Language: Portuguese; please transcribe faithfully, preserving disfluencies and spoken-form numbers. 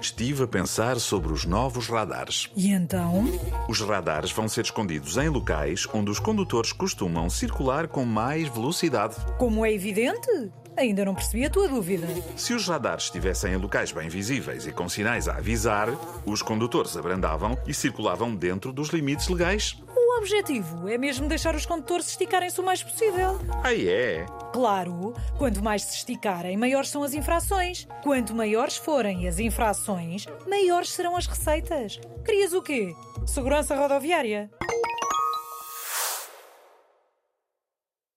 Estive a pensar sobre os novos radares. E então? Os radares vão ser escondidos em locais onde os condutores costumam circular com mais velocidade. Como é evidente, ainda não percebi a tua dúvida. Se os radares estivessem em locais bem visíveis e com sinais a avisar, os condutores abrandavam e circulavam dentro dos limites legais. O objetivo é mesmo deixar os condutores esticarem-se o mais possível. Ah, é? Claro, quanto mais se esticarem, maiores são as infrações. Quanto maiores forem as infrações, maiores serão as receitas. Querias o quê? Segurança rodoviária?